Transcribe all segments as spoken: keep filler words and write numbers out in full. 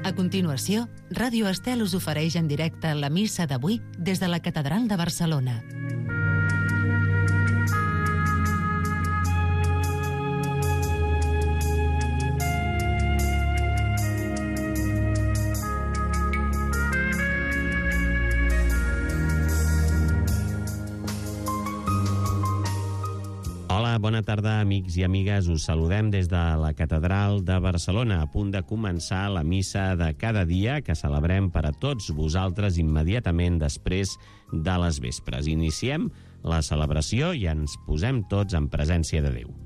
A continuació, Ràdio Estel us ofereix en directe la missa d'avui des de la Catedral de Barcelona. Hola, bona tarda, amics i amigues. Us saludem des de la Catedral de Barcelona, a punt de començar la missa de cada dia que celebrem per a tots vosaltres immediatament després de les vespres. Iniciem la celebració i ens posem tots en presència de Déu.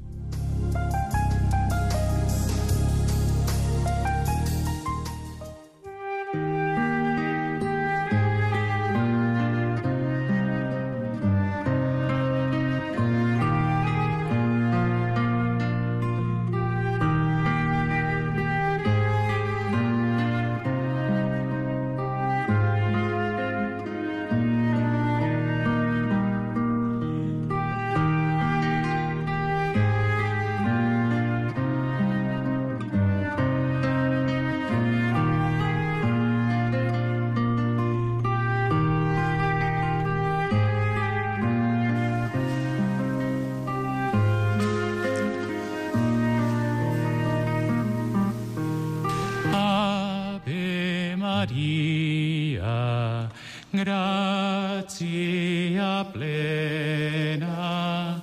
Gratia plena,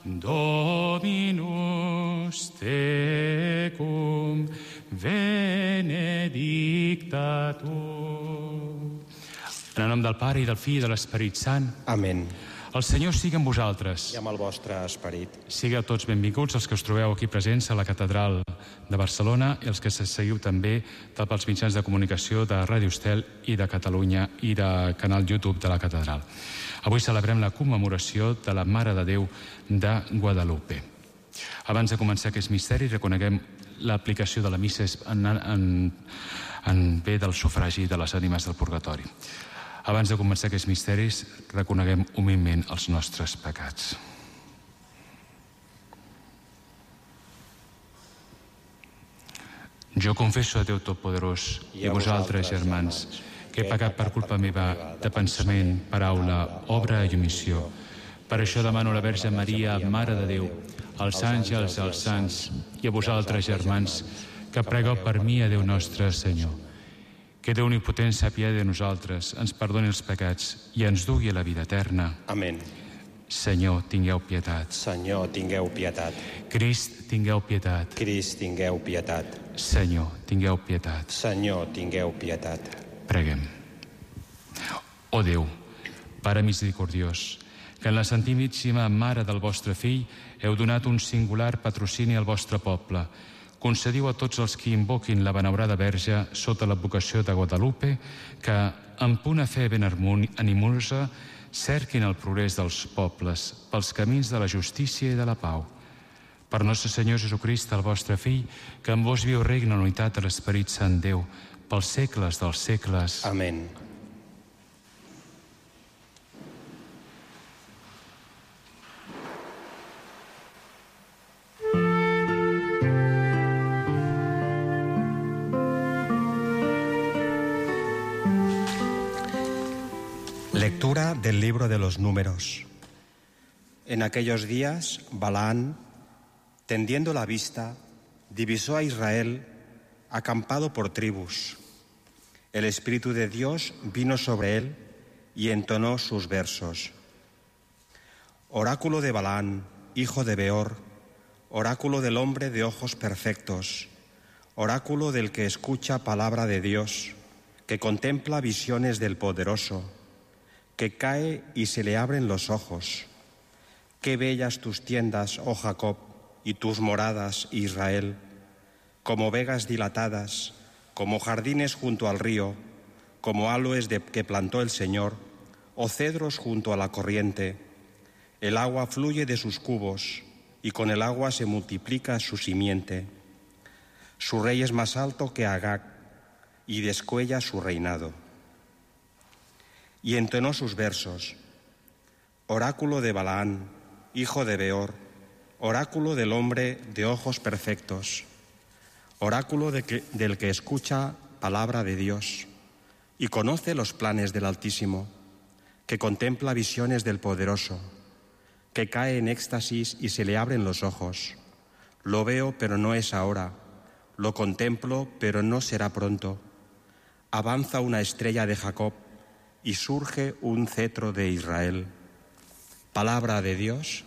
Dominus tecum, benedicta tu. En el nom del Pare, i del Fill, i de l'Esperit Sant. Amén. El Senyor sigui amb vosaltres. I amb el vostre esperit. Sigueu tots benvinguts els que us trobeu aquí presents a la Catedral de Barcelona i els que seguiu també pels mitjans de comunicació de Ràdio Estel i de Catalunya i de canal YouTube de la Catedral. Avui celebrem la commemoració de la Mare de Déu de Guadalupe. Abans de començar aquest misteri, reconeguem l'aplicació de la missa en, en, en bé del sufragi de les ànimes del purgatori. Abans de començar aquests misteris, reconeguem humilment els nostres pecats. Jo confesso a Déu Totpoderós i a vosaltres, germans, que he pecat per culpa meva de pensament, paraula, obra i omissió. Per això demano a la Verge Maria, Mare de Déu, als àngels, als sants i a vosaltres, germans, que pregueu per mi a Déu nostre Senyor. Que Déu omnipotent s'apiadi de nosaltres, ens perdoni els pecats i ens dugui a la vida eterna. Amén. Senyor, tingueu pietat. Senyor, tingueu pietat. Crist, tingueu pietat. Crist, tingueu pietat. Senyor, tingueu pietat. Senyor, tingueu pietat. Preguem. Ó Déu, Pare misericordiós, que en la Santíssima Mare del vostre Fill heu donat un singular patrocini al vostre poble. Concediu a tots els que invoquin la benaurada Verge sota l'advocació de Guadalupe que, amb una fe ben animosa, cerquin el progrés dels pobles pels camins de la justícia i de la pau. Per nostre Senyor Jesucrist, el vostre Fill, que amb vos viu regna en unitat de l'Esperit Sant Déu, pels segles dels segles. Amén. Lectura del libro de los Números. En aquellos días, Balaán, tendiendo la vista, divisó a Israel acampado por tribus. El Espíritu de Dios vino sobre él y entonó sus versos. Oráculo de Balaán, hijo de Beor, oráculo del hombre de ojos perfectos, oráculo del que escucha palabra de Dios, que contempla visiones del Poderoso, que cae y se le abren los ojos. Qué bellas tus tiendas, oh Jacob, y tus moradas, Israel, como vegas dilatadas, como jardines junto al río, como aloes de que plantó el Señor, o cedros junto a la corriente. El agua fluye de sus cubos, y con el agua se multiplica su simiente. Su rey es más alto que Agag, y descuella su reinado. Y entonó sus versos. Oráculo de Balaán, hijo de Beor, oráculo del hombre de ojos perfectos, oráculo de que, del que escucha palabra de Dios y conoce los planes del Altísimo, que contempla visiones del Poderoso, que cae en éxtasis y se le abren los ojos. Lo veo, pero no es ahora. Lo contemplo, pero no será pronto. Avanza una estrella de Jacob y surge un cetro de Israel. Palabra de Dios.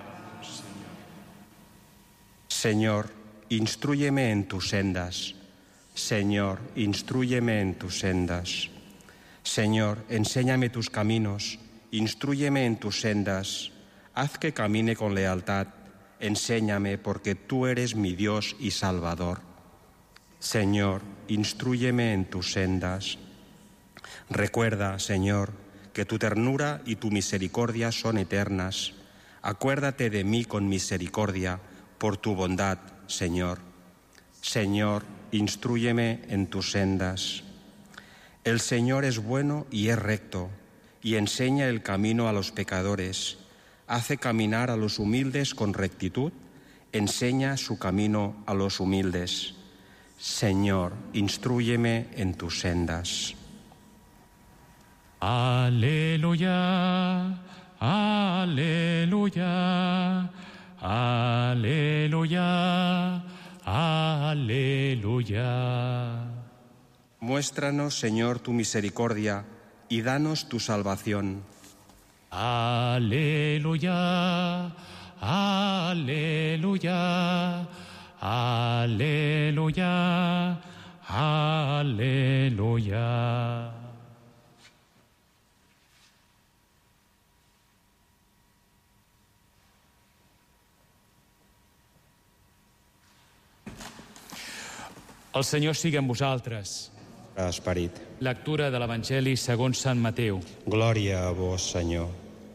Señor, instrúyeme en tus sendas. Señor, instrúyeme en tus sendas. Señor, enséñame tus caminos, instrúyeme en tus sendas. Haz que camine con lealtad, enséñame, porque tú eres mi Dios y Salvador. Señor, instrúyeme en tus sendas. Recuerda, Señor, que tu ternura y tu misericordia son eternas. Acuérdate de mí con misericordia, por tu bondad, Señor. Señor, instrúyeme en tus sendas. El Señor es bueno y es recto, y enseña el camino a los pecadores. Hace caminar a los humildes con rectitud, enseña su camino a los humildes. Señor, instrúyeme en tus sendas. Aleluya, aleluya, aleluya, aleluya. Muéstranos, Señor, tu misericordia y danos tu salvación. Aleluya, aleluya, aleluya, aleluya. El Senyor sigui amb vosaltres. Esperit. Lectura de l'Evangeli segons Sant Mateu. Glòria a vos, Senyor.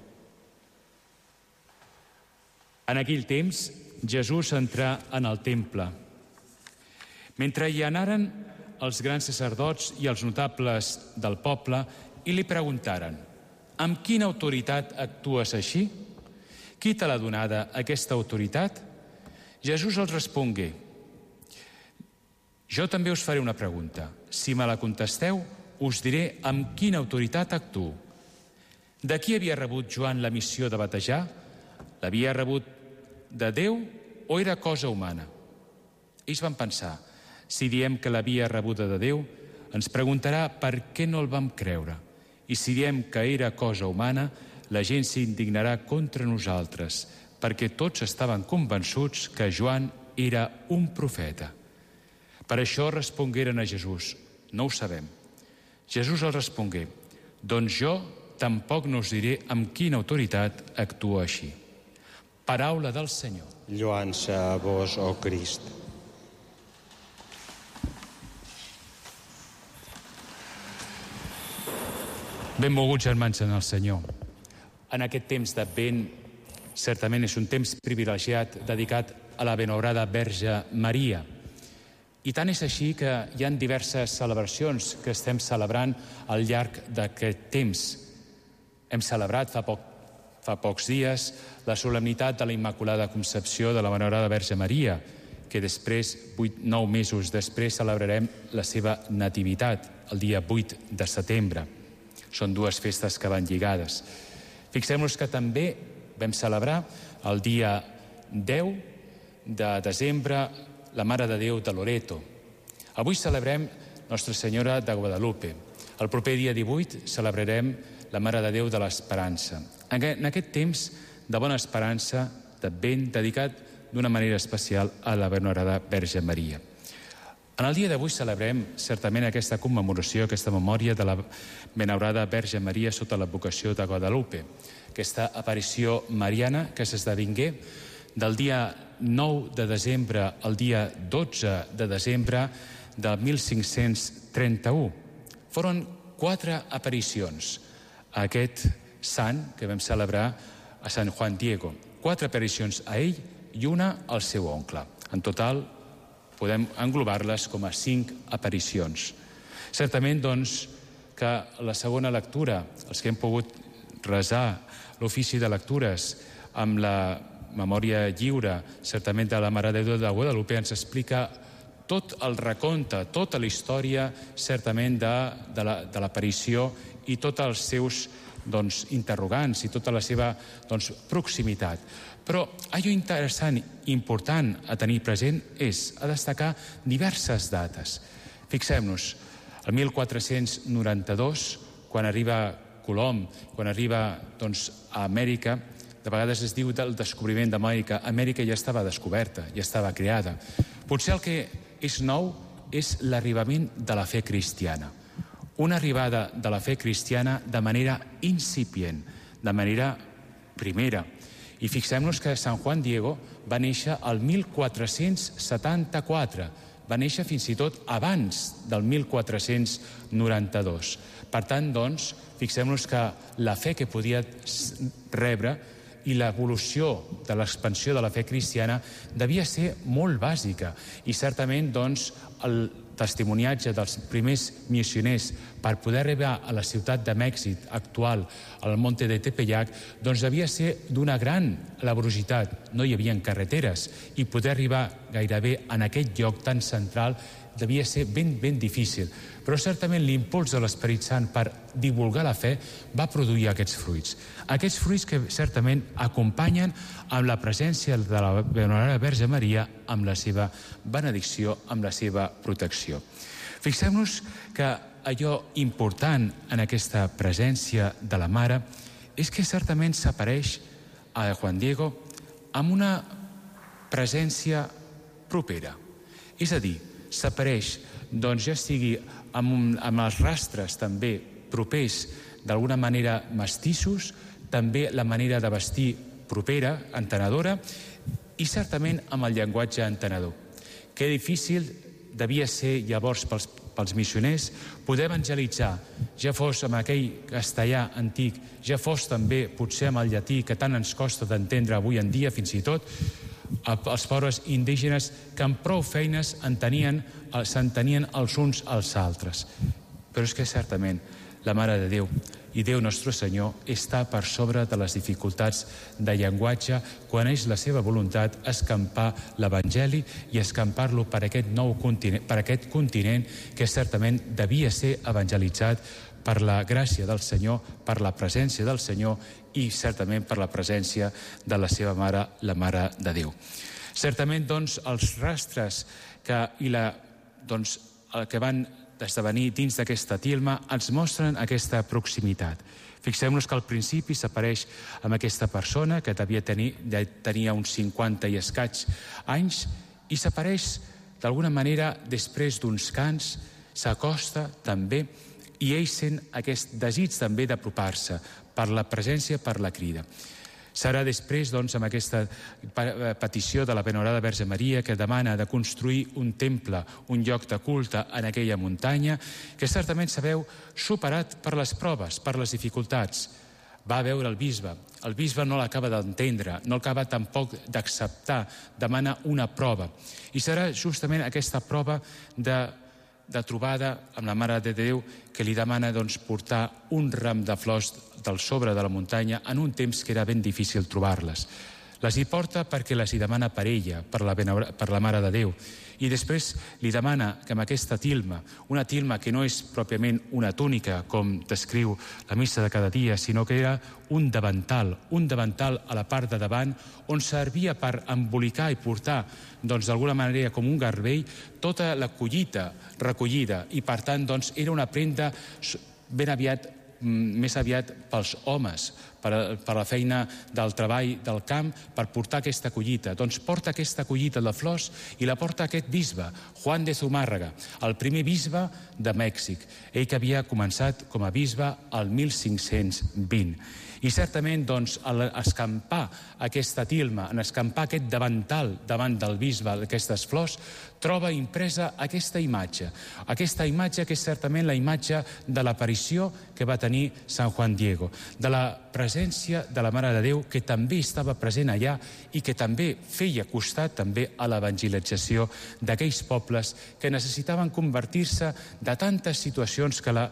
En aquell temps, Jesús entrà en el temple. Mentre hi anaren els grans sacerdots i els notables del poble i li preguntaren: «Amb quina autoritat actues així? Qui te l'ha donada aquesta autoritat?» Jesús els respongué: «Jo també us faré una pregunta. Si me la contesteu, us diré amb quina autoritat actuo. De qui havia rebut Joan la missió de batejar? L'havia rebut de Déu o era cosa humana?» Ells van pensar: si diem que l'havia rebuda de Déu, ens preguntarà per què no el vam creure. I si diem que era cosa humana, la gent s'indignarà contra nosaltres, perquè tots estaven convençuts que Joan era un profeta. Per això respongueren a Jesús: «No ho sabem». Jesús els respongué: «Doncs jo tampoc no us diré amb quina autoritat actuo així». Paraula del Senyor. Lloança a vos, oh Crist. Benvolguts germans en el Senyor. En aquest temps d'Advent, certament és un temps privilegiat dedicat a la benaurada Verge Maria. I tant és així que hi ha diverses celebracions que estem celebrant al llarg d'aquest temps. Hem celebrat fa, poc, fa pocs dies la solemnitat de la Immaculada Concepció de la Benaurada Verge Maria, que després, vuit, nou mesos després, celebrarem la seva nativitat, el dia vuit de setembre. Són dues festes que van lligades. Fixem-nos que també vam celebrar el dia deu de desembre la Mare de Déu de Loreto. Avui celebrem Nostra Senyora de Guadalupe. El proper dia divuit celebrarem la Mare de Déu de l'Esperança. En aquest temps de bona esperança, d'Advent, dedicat d'una manera especial a la Benaurada Verge Maria. En el dia d'avui celebrem certament aquesta commemoració, aquesta memòria de la Benaurada Verge Maria sota l'advocació de Guadalupe, aquesta aparició mariana que s'esdevingué del dia nou de desembre al dia dotze de desembre del mil cinc-cents trenta-u. Foren quatre aparicions a aquest sant que vam celebrar a Sant Juan Diego. Quatre aparicions a ell i una al seu oncle. En total, podem englobar-les com a cinc aparicions. Certament, doncs, que la segona lectura, els que hem pogut resar l'ofici de lectures amb la memòria lliure, certament de la Mare de Déu de Guadalupe, ens explica tot el recompte, tota la història, certament, de, de, la, de l'aparició i tots els seus doncs, interrogants i tota la seva doncs, proximitat. Però allò interessant i important a tenir present és a destacar diverses dates. Fixem-nos, el mil quatre-cents noranta-dos, quan arriba Colom, quan arriba doncs, a Amèrica, de vegades es diu del descobriment d'Amèrica, Amèrica ja estava descoberta, ja estava creada. Potser el que és nou és l'arribament de la fe cristiana. Una arribada de la fe cristiana de manera incipient, de manera primera. I fixem-nos que Sant Juan Diego va néixer el mil quatre-cents setanta-quatre, va néixer fins i tot abans del mil quatre-cents noranta-dos. Per tant, doncs, fixem-nos que la fe que podia rebre i l'evolució de l'expansió de la fe cristiana devia ser molt bàsica. I certament, doncs, el testimoniatge dels primers missioners per poder arribar a la ciutat de Mèxic actual, al Monte de Tepeyac, doncs devia ser d'una gran laboriositat. No hi havia carreteres i poder arribar gairebé en aquest lloc tan central devia ser ben, ben difícil. Però certament l'impuls de l'Esperit Sant per divulgar la fe va produir aquests fruits. Aquests fruits que certament acompanyen amb la presència de la Venerada Verge Maria, amb la seva benedicció, amb la seva protecció. Fixem-nos que allò important en aquesta presència de la Mare és que certament s'apareix a Juan Diego amb una presència propera. És a dir, s'apareix, doncs ja sigui amb, un, amb els rastres també propers, d'alguna manera mestissos, també la manera de vestir propera, entenedora, i certament amb el llenguatge entenedor. Que difícil devia ser llavors pels, pels missioners poder evangelitzar, ja fos amb aquell castellà antic, ja fos també potser amb el llatí que tant ens costa d'entendre avui en dia fins i tot, els pobres indígenes que amb prou feines entenien, s'entenien els uns als altres. Però és que certament la Mare de Déu i Déu Nostre Senyor està per sobre de les dificultats de llenguatge quan és la seva voluntat escampar l'Evangeli i escampar-lo per aquest nou continent, per aquest continent que certament devia ser evangelitzat per la gràcia del Senyor, per la presència del Senyor i certament per la presència de la seva Mare, la Mare de Déu. Certament, doncs, els rastres que, i la, doncs, el que van d'esdevenir dins d'aquesta tilma ens mostren aquesta proximitat. Fixem-nos que al principi s'apareix amb aquesta persona que devia tenir, tenia uns cinquanta i escaig anys i s'apareix d'alguna manera després d'uns cants, s'acosta també i ell sent aquest desig també d'apropar-se per la presència, per la crida. Serà després, doncs, amb aquesta petició de la Venerada Verge Maria que demana de construir un temple, un lloc de culte en aquella muntanya, que certament s'ha superat per les proves, per les dificultats. Va veure el bisbe. El bisbe no l'acaba d'entendre, no l'acaba tampoc d'acceptar, demana una prova. I serà justament aquesta prova de de trobada amb la Mare de Déu que li demana doncs, portar un ram de flors del sobre de la muntanya en un temps que era ben difícil trobar-les. Les hi porta perquè les hi demana per ella, per la, per la Mare de Déu. I després li demana que amb aquesta tilma, una tilma que no és pròpiament una túnica, com descriu la missa de cada dia, sinó que era un davantal, un davantal a la part de davant, on servia per embolicar i portar, doncs d'alguna manera com un garbell, tota la collita recollida. I per tant, doncs, era una prenda ben aviat més aviat pels homes, per, per la feina del treball del camp, per portar aquesta collita. Doncs porta aquesta collita de flors i la porta aquest bisbe, Juan de Zumárraga, el primer bisbe de Mèxic, ell que havia començat com a bisbe el mil cinc-cents vint. I certament, doncs, a escampar aquesta tilma, en escampar aquest davantal davant del bisbe d'aquestes flors, troba impresa aquesta imatge. Aquesta imatge que és certament la imatge de l'aparició que va tenir Sant Juan Diego, de la presència de la Mare de Déu, que també estava present allà i que també feia costat també a l'evangelització d'aquells pobles que necessitaven convertir-se de tantes situacions que la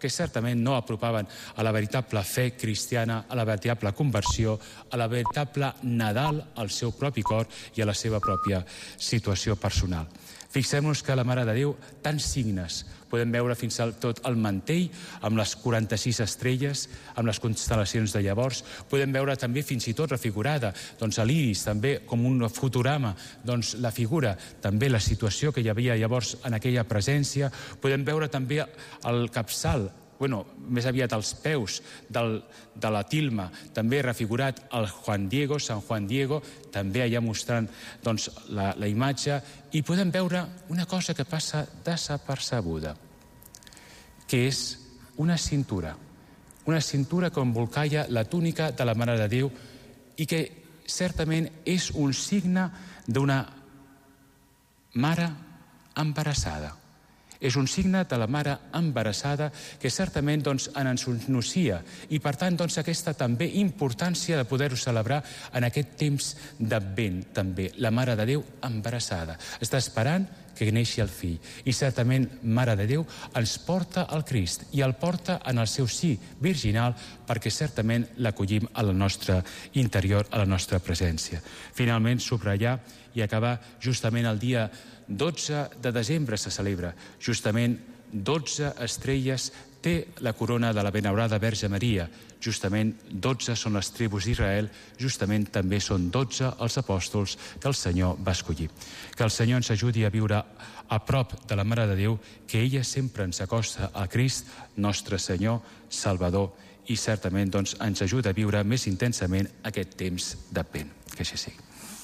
que certament no apropaven a la veritable fe cristiana, a la veritable conversió, a la veritable Nadal al seu propi cor i a la seva pròpia situació personal. Fixem-nos que la Mare de Déu, tants signes, podem veure fins al tot el mantell amb les quaranta-sis estrelles, amb les constel·lacions de llavors, podem veure també fins i tot refigurada doncs, l'iris, també com un fotograma, doncs, la figura, també la situació que hi havia llavors en aquella presència, podem veure també el capçal, bueno, més aviat als peus del, de la tilma, també refigurat el Juan Diego, Sant Juan Diego, també allà mostrant doncs, la, la imatge, i podem veure una cosa que passa desapercebuda, que és una cintura, una cintura que embolcalla la túnica de la Mare de Déu i que certament és un signe d'una mare embarassada. És un signe de la mare embarassada que certament doncs, ens anuncia i per tant doncs, aquesta també importància de poder-ho celebrar en aquest temps d'Advent també. La Mare de Déu embarassada. Està esperant que neixi el fill. I certament Mare de Déu ens porta al Crist i el porta en el seu sí virginal perquè certament l'acollim a la nostra interior, a la nostra presència. Finalment, subratllar i acabar justament el dia dotze de desembre se celebra. Justament dotze estrelles té la corona de la benaurada Verge Maria. Justament dotze són les tribus d'Israel, justament també són dotze els apòstols que el Senyor va escollir. Que el Senyor ens ajudi a viure a prop de la Mare de Déu, que ella sempre ens acosta a Crist, nostre Senyor, Salvador, i certament doncs, ens ajuda a viure més intensament aquest temps d'Advent. Que així sigui.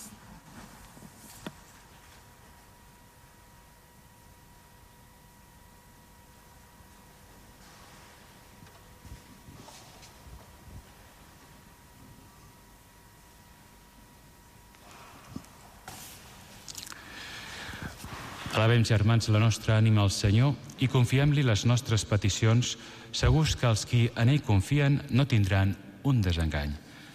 Alabem, germans, la nostra ànima al Senyor i confiem-li les nostres peticions, segurs que els qui en ell confien no tindran un desengany.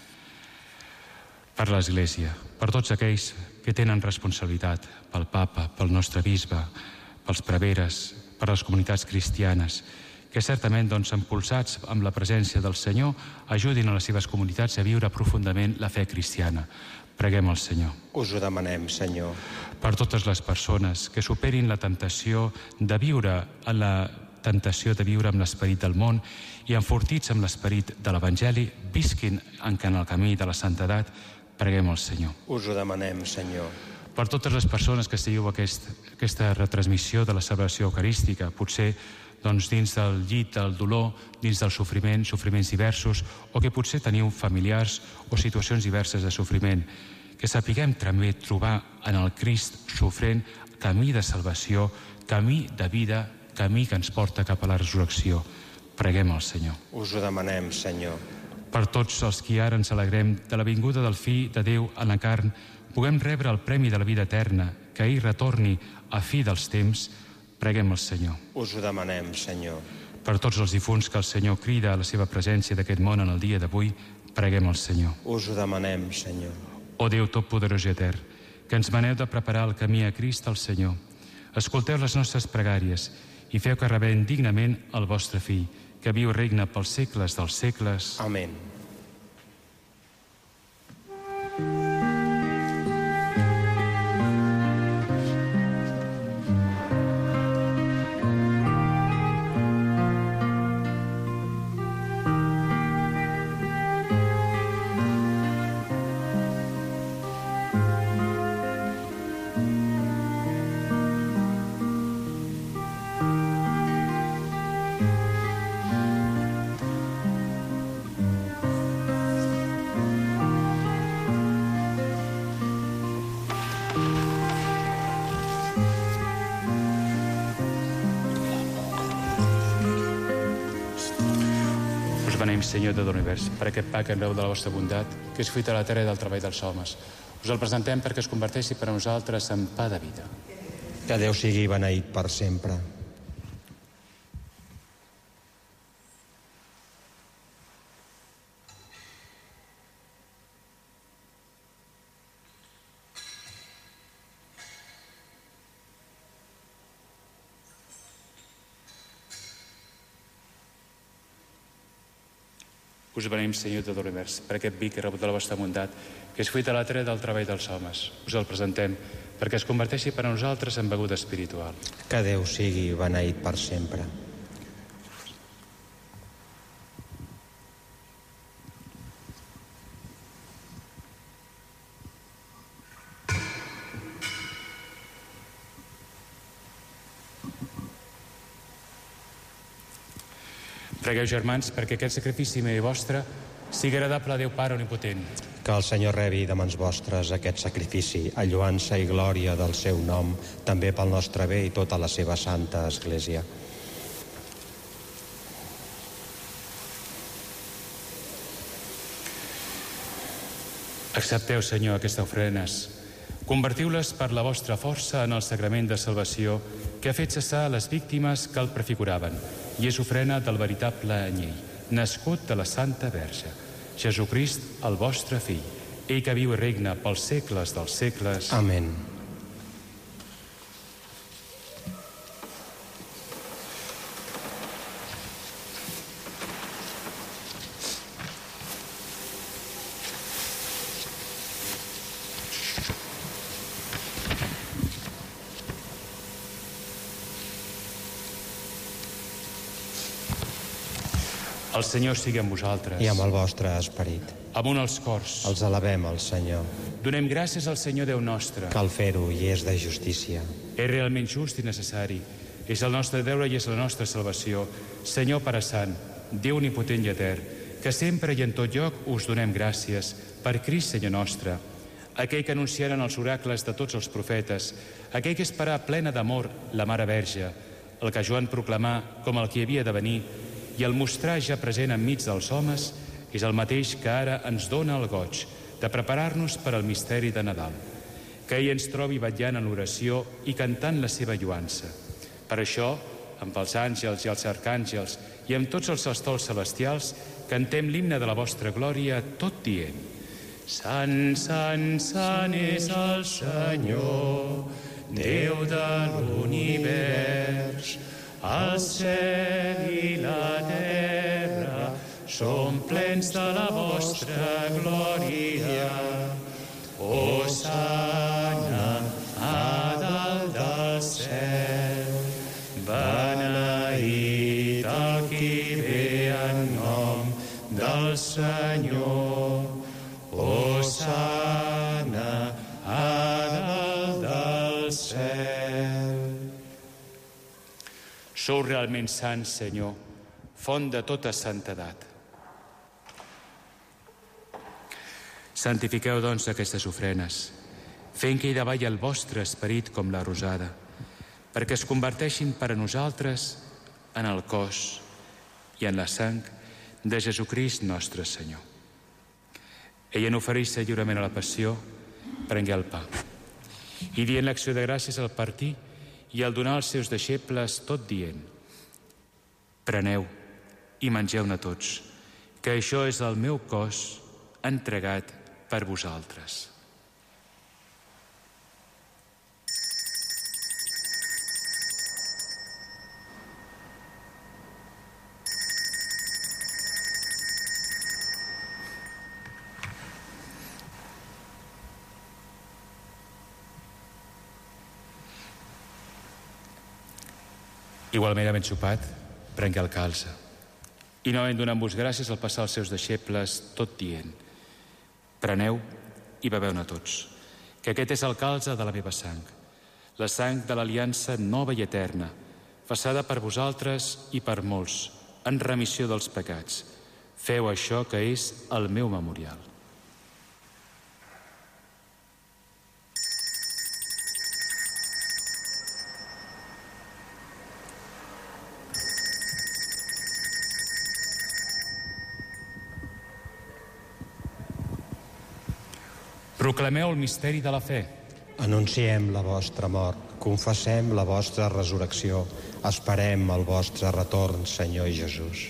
Per l'Església, per tots aquells que tenen responsabilitat, pel papa, pel nostre bisbe, pels preveres, per les comunitats cristianes, que certament, doncs, empolsats amb la presència del Senyor, ajudin a les seves comunitats a viure profundament la fe cristiana. Preguem al Senyor. Us ho demanem, Senyor. Per totes les persones que superin la temptació de viure en la tentació de viure amb l'esperit del món i enfortits amb l'esperit de l'Evangeli, visquin en el camí de la santedat, preguem al Senyor. Us ho demanem, Senyor. Per totes les persones que seguiu aquest, aquesta retransmissió de la celebració eucarística, potser doncs, dins del llit del dolor, dins del sofriment, sofriments diversos, o que potser teniu familiars o situacions diverses de sofriment, que sapiguem també trobar en el Crist sofrent camí de salvació, camí de vida, camí que ens porta cap a la resurrecció. Preguem al Senyor. Us ho demanem, Senyor. Per tots els qui ara ens alegrem de la vinguda del Fill de Déu en la carn, puguem rebre el premi de la vida eterna, que ell retorni a fi dels temps, preguem al Senyor. Us ho demanem, Senyor. Per tots els difunts que el Senyor crida a la seva presència d'aquest món en el dia d'avui, preguem al Senyor. Us ho demanem, Senyor. O Déu Totpoderós i Etern, que ens maneu de preparar el camí a Crist al Senyor. Escolteu les nostres pregàries i feu que rebem dignament el vostre Fill, que viu i regna pels segles dels segles. Amén. Senyor de l'univers, per aquest pa que en veu de la vostra bondat, que és fruit de la terra i del treball dels homes. Us el presentem perquè es converteixi per a nosaltres en pa de vida. Que Déu sigui beneït per sempre. Us beneïm, Senyor de l'univers, per aquest vi que he rebut de la vostra bondat, que és fruit de l'altre del treball dels homes. Us el presentem perquè es converteixi per a nosaltres en beguda espiritual. Que Déu sigui beneït per sempre. Pregueu, germans, perquè aquest sacrifici meu i vostre sigui agradable a Déu Pare Omnipotent. Que el Senyor rebi de mans vostres aquest sacrifici, a lloança i glòria del seu nom, també pel nostre bé i tota la seva santa Església. Accepteu, Senyor, aquestes ofrenes. Convertiu-les per la vostra força en el sagrament de salvació que ha fet cessar les víctimes que el prefiguraven i és ofrena del veritable anyell, nascut de la Santa Verge, Jesucrist, el vostre Fill, ell que viu i regna pels segles dels segles. Amén. El Senyor sigui amb vosaltres. I amb el vostre esperit. Amunt els cors. Els alabem al Senyor. Donem gràcies al Senyor Déu nostre. Cal fer-ho i és de justícia. És realment just i necessari. És el nostre deure i és la nostra salvació. Senyor Pare Sant, Déu omnipotent i etern, que sempre i en tot lloc us donem gràcies per Crist Senyor nostre, aquell que anunciaren els oracles de tots els profetes, aquell que esperà plena d'amor la Mare Verge, el que Joan proclamà com el que havia de venir i el mostrar ja present enmig dels homes és el mateix que ara ens dona el goig de preparar-nos per al misteri de Nadal. Que ell ens trobi vetllant en l'oració i cantant la seva lloança. Per això, amb els àngels i els arcàngels i amb tots els estols celestials, cantem l'himne de la vostra glòria tot dient: Sant, sant, sant és el Senyor, Déu de l'univers. El cel i la terra són plens de la vostra glòria. Hosana a dalt del cel, beneït el qui ve en nom del Senyor. Hosana a dalt del cel. Sou realment sants, Senyor, font de tota santedat. Santifiqueu, doncs, aquestes ofrenes, fent que hi davalli el vostre esperit com la rosada, perquè es converteixin per a nosaltres en el cos i en la sang de Jesucrist nostre Senyor. Ell en oferir-se lliurement a la passió, prengué el pa, i dient l'acció de gràcies al partir, i al donar als seus deixebles tot dient: preneu i mengeu-ne tots, que això és el meu cos entregat per vosaltres. Igualment, havent sopat, prengué el calze. I novament donant-vos gràcies al passar als seus deixebles, tot dient: preneu i beveu-ne tots, que aquest és el calze de la meva sang, la sang de l'aliança nova i eterna, passada per vosaltres i per molts, en remissió dels pecats. Feu això que és el meu memorial. Proclameu el misteri de la fe. Anunciem la vostra mort, confessem la vostra resurrecció, esperem el vostre retorn, Senyor Jesús.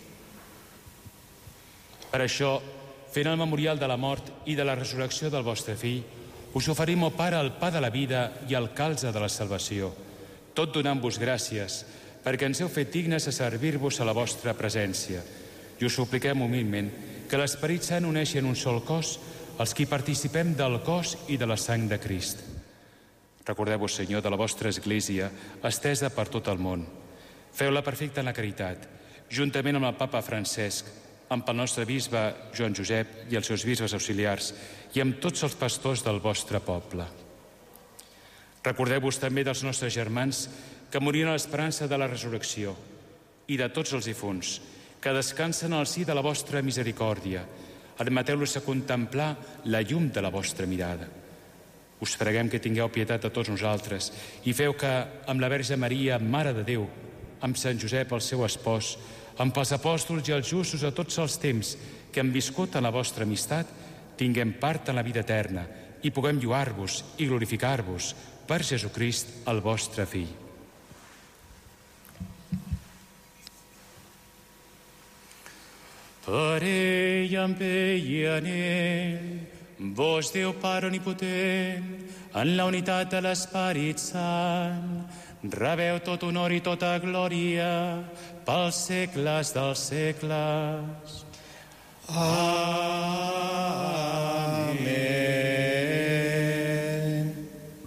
Per això, fent el memorial de la mort i de la resurrecció del vostre Fill, us oferim, ó Pare, el pa de la vida i el calze de la salvació, tot donant-vos gràcies, perquè ens heu fet dignes a servir-vos a la vostra presència. i us supliquem humilment que l'Esperit Sant uneixi en un sol cos els qui participem del cos i de la sang de Crist. Recordeu-vos, Senyor, de la vostra Església, estesa per tot el món. Feu-la perfecta en la caritat, juntament amb el papa Francesc, amb el nostre bisbe Joan Josep i els seus bisbes auxiliars, i amb tots els pastors del vostre poble. Recordeu-vos també dels nostres germans que moriren a l'esperança de la resurrecció i de tots els difunts, que descansen al si de la vostra misericòrdia. Admeteu-los a contemplar la llum de la vostra mirada. Us preguem que tingueu pietat de tots nosaltres i feu que, amb la Verge Maria, Mare de Déu, amb Sant Josep, el seu espòs, amb els apòstols i els justos a tots els temps que han viscut en la vostra amistat, tinguem part en la vida eterna i puguem lluar-vos i glorificar-vos per Jesucrist, el vostre Fill. Per ell, amb ell i en ell, vos, Déu Pare Omnipotent, en la unitat de l'Esperit Sant, rebeu tot honor i tota glòria pels segles dels segles. Amén.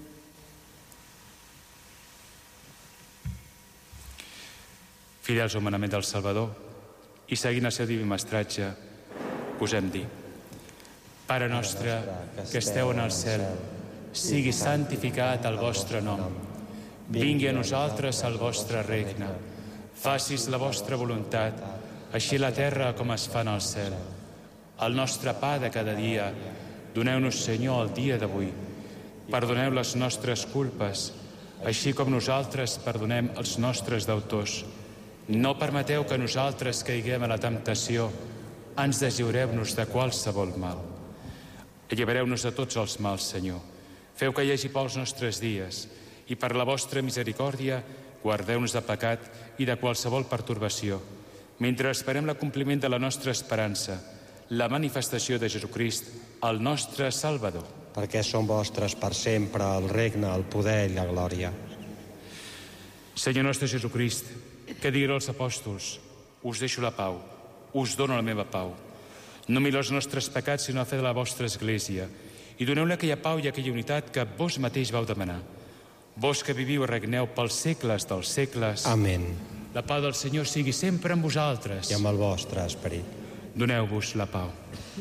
Fidels al manament del Salvador i seguint el seu diví mestratge, posem dir: Pare nostre, que esteu en el cel, sigui santificat el vostre nom. Vingui a nosaltres el vostre regne. Facis la vostra voluntat, així a la terra com es fa en el cel. El nostre pa de cada dia, doneu-nos, Senyor, el dia d'avui. Perdoneu les nostres culpes, així com nosaltres perdonem els nostres deutors. No permeteu que nosaltres caiguem a la temptació, ans deslliureu-nos de qualsevol mal. Allibereu-nos de tots els mals, Senyor. Feu que hi hagi pels nostres dies i per la vostra misericòrdia guardeu-nos de pecat i de qualsevol pertorbació, mentre esperem l'acompliment de la nostra esperança, la manifestació de Jesucrist, el nostre Salvador. Perquè són vostres per sempre el regne, el poder i la glòria. Senyor nostre Jesucrist, que digueu als apòstols: us deixo la pau, us dono la meva pau. No mireu els nostres pecats, sinó a fer de la vostra Església, i doneu-li aquella pau i aquella unitat que vos mateix vau demanar. Vos que viviu i regneu pels segles dels segles. Amén. La pau del Senyor sigui sempre amb vosaltres. I amb el vostre esperit. Doneu-vos la pau.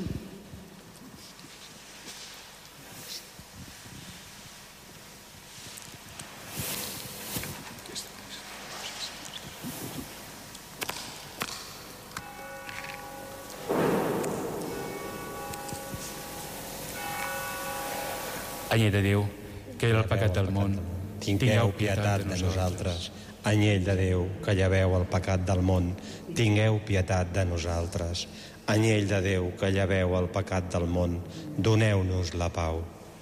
Anyell de Déu, que era el pecat del món, tingueu pietat de nosaltres. Anyell de Déu, que lleveu el pecat del món, tingueu pietat de nosaltres. Anyell de Déu, que lleveu el pecat del món, doneu-nos la pau.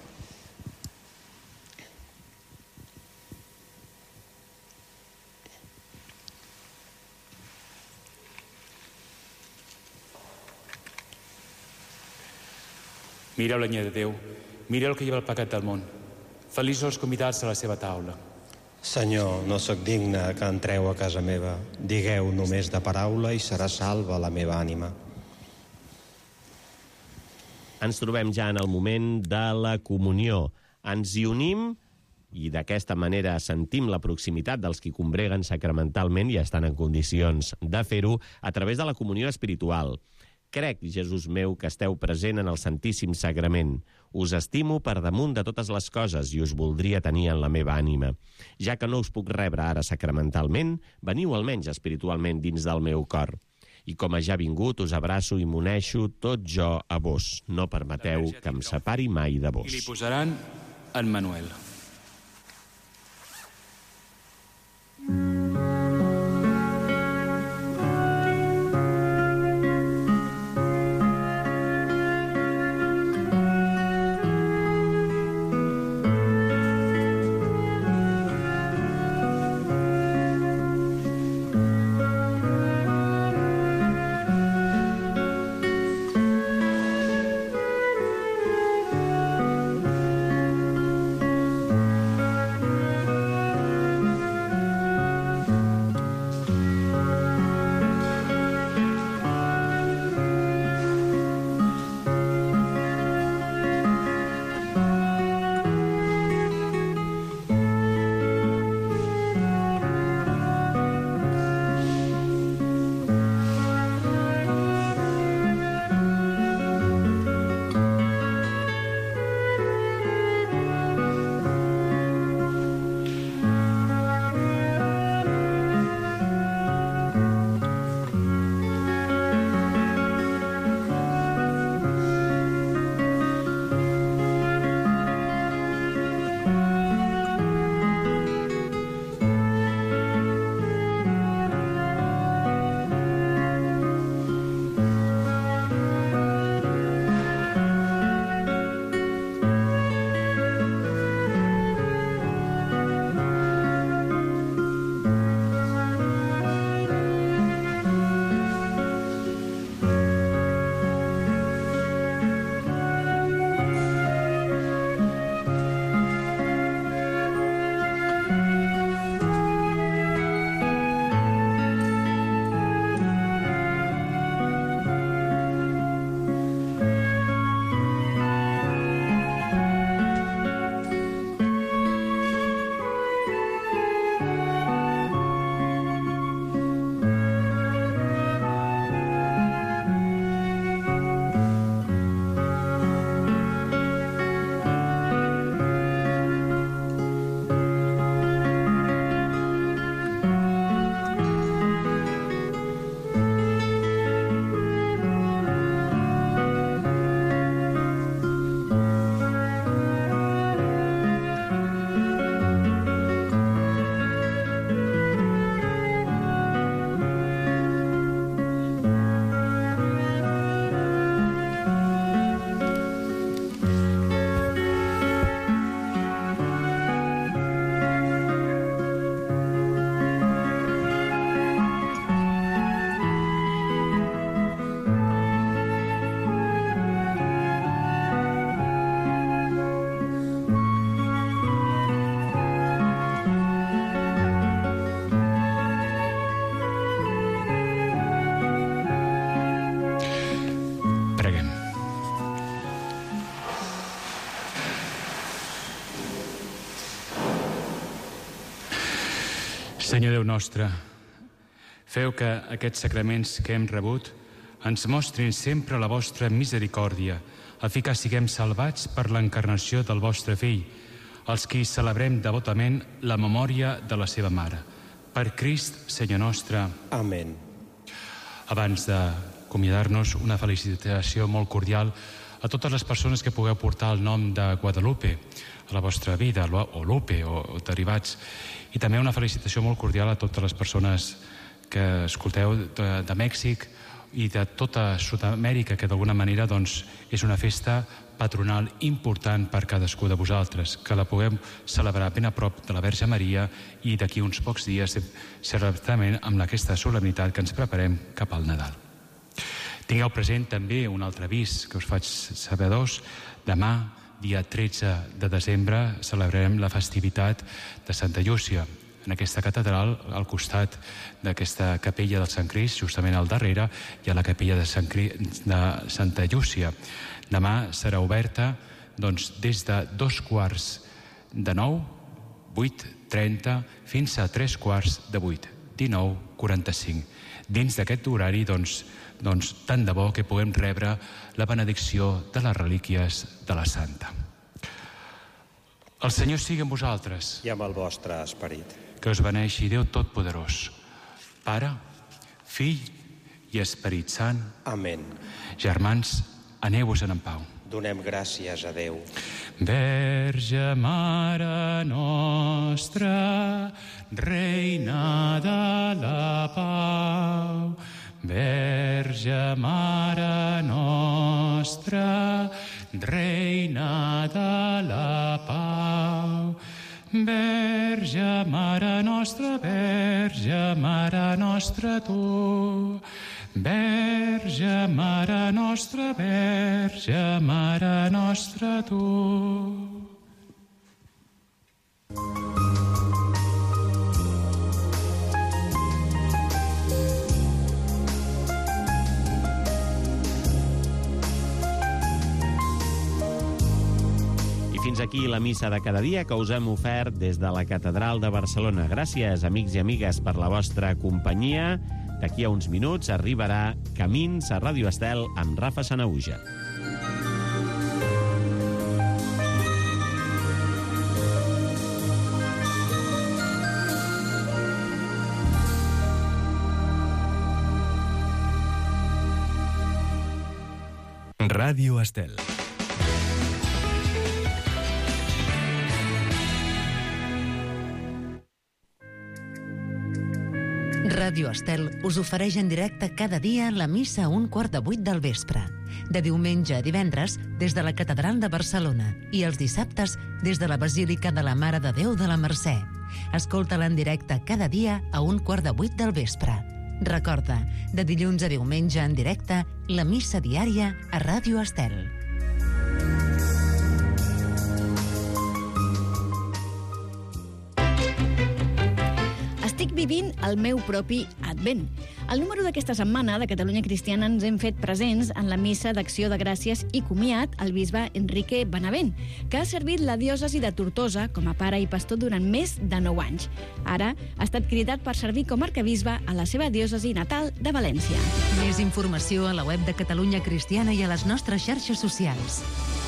Mireu l'anyell de Déu, mireu el que lleva el pecat del món. Feliços els convidats a la seva taula. Senyor, no sóc digne que entreu a casa meva. Digueu només de paraula i serà salva la meva ànima. Ens trobem ja en el moment de la comunió. Ens hi unim i d'aquesta manera sentim la proximitat dels qui combreguen sacramentalment i estan en condicions de fer-ho a través de la comunió espiritual. Crec, Jesús meu, que esteu present en el Santíssim Sagrament. Us estimo per damunt de totes les coses i us voldria tenir en la meva ànima. Ja que no us puc rebre ara sacramentalment, veniu almenys espiritualment dins del meu cor. I com a ja vingut, us abraço i m'uneixo tot jo a vos. No permeteu que em separi mai de vos. I li posaran en Manuel. Senyor Déu nostre, feu que aquests sacraments que hem rebut ens mostrin sempre la vostra misericòrdia, a fi que siguem salvats per l'encarnació del vostre Fill, els qui celebrem devotament la memòria de la seva mare. Per Crist, Senyor nostre. Amén. Abans d'acomiadar-nos, una felicitació molt cordial a totes les persones que pugueu portar el nom de Guadalupe a la vostra vida, o Lupe, o, o derivats. I també una felicitació molt cordial a totes les persones que escolteu de, de Mèxic i de tota Sud-amèrica, que d'alguna manera doncs, és una festa patronal important per cadascú de vosaltres, que la puguem celebrar ben a prop de la Verge Maria i d'aquí uns pocs dies, certament amb aquesta solemnitat que ens preparem cap al Nadal. Tingueu present també un altre avís que us faig sabedors. Demà, dia tretze de desembre, celebrarem la festivitat de Santa Llúcia. En aquesta catedral, al costat d'aquesta capella del Sant Crist, justament al darrere, hi ha la capella de, Sant Cri... de Santa Llúcia. Demà serà oberta doncs, des de dos quarts de nou, vuit trenta, fins a tres quarts de vuit, dinou quaranta-cinc. Dins d'aquest horari, doncs, doncs, tant de bo que puguem rebre la benedicció de les relíquies de la Santa. El Senyor sigui amb vosaltres. I amb el vostre esperit. Que us beneixi Déu Totpoderós, Pare, Fill i Esperit Sant. Amén. Germans, aneu-vos-en en pau. Donem gràcies a Déu. Verge Mare nostra, Reina de la Pau. Verge Mare nostra, Reina de la Pau. Verge Mare nostra, Verge Mare nostra tu. Verge Mare nostra, Verge Mare nostra tu. Fins aquí la missa de cada dia que us hem ofert des de la Catedral de Barcelona. Gràcies, amics i amigues, per la vostra companyia. D'aquí a uns minuts arribarà Camins a Ràdio Estel amb Rafa Sanahuja. Ràdio Estel. Ràdio Estel us ofereix en directe cada dia la missa a un quart de vuit del vespre. De diumenge a divendres, des de la Catedral de Barcelona, i els dissabtes, des de la Basílica de la Mare de Déu de la Mercè. Escolta-la en directe cada dia a un quart de vuit del vespre. Recorda, de dilluns a diumenge en directe, la missa diària a Ràdio Estel. Estic vivint el meu propi Advent. Al número d'aquesta setmana de Catalunya Cristiana ens hem fet presents en la missa d'acció de gràcies i comiat al bisbe Enrique Benavent, que ha servit la diòcesi de Tortosa com a pare i pastor durant més de nou anys. Ara ha estat cridat per servir com a arquebisbe a la seva diòcesi natal de València. Més informació a la web de Catalunya Cristiana i a les nostres xarxes socials.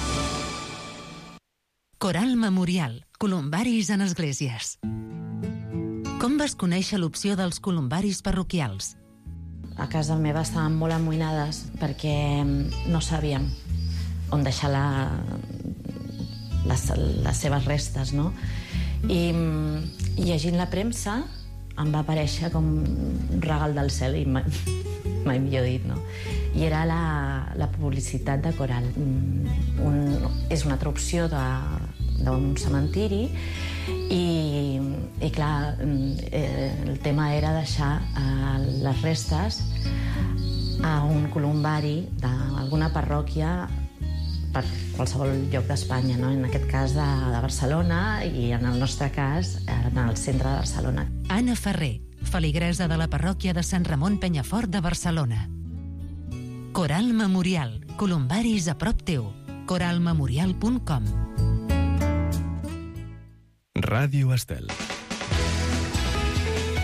Coral Memorial. Columbaris en esglésies. Com vas conèixer l'opció dels columbaris parroquials? A casa meva estàvem molt amoïnades perquè no sabíem on deixar la, les, les seves restes, no? I, i llegint la premsa em va aparèixer com un regal del cel, i mai, mai millor dit, no? I era la, la publicitat de Coral. Un, és una altra opció de, d'un cementiri i, i clar, eh, el tema era deixar eh, les restes a un columbari d'alguna parròquia per qualsevol lloc d'Espanya, no? En aquest cas de, de Barcelona, i en el nostre cas en el centre de Barcelona. Anna Ferrer, feligresa de la parròquia de Sant Ramon Penyafort de Barcelona. Coral Memorial, columbaris a prop teu. coral memorial punt com. Ràdio Estel.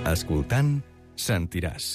Escoltant, sentiràs.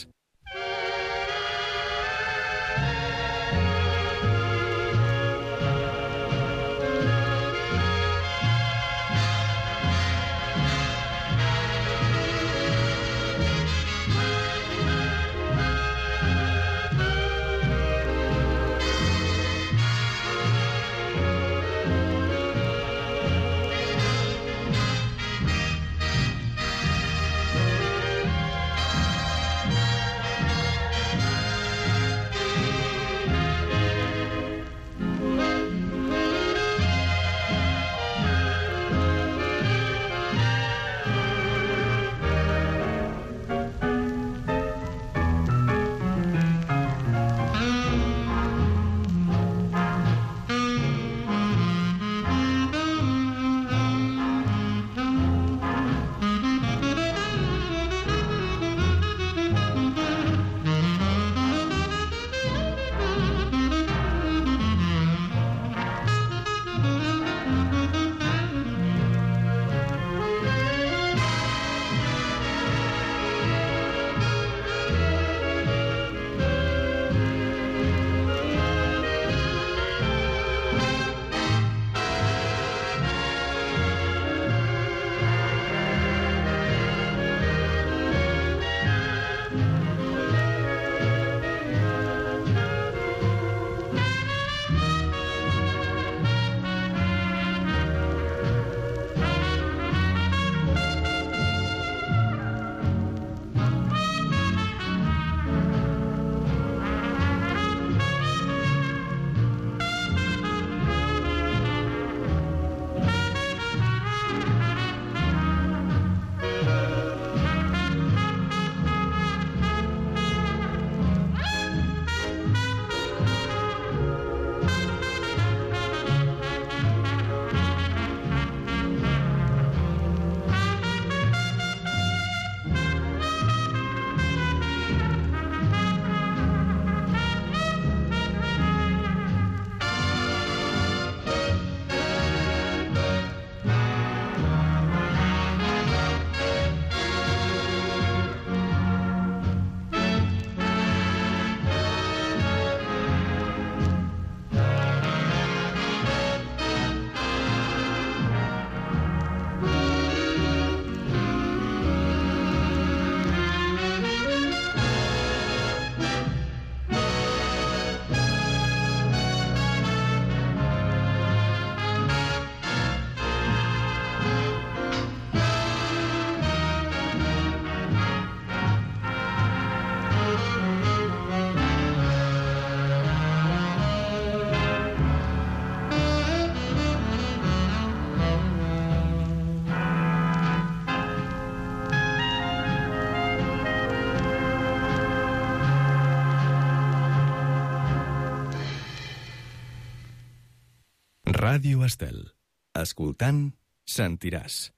Ràdio Estel. Escoltant, sentiràs.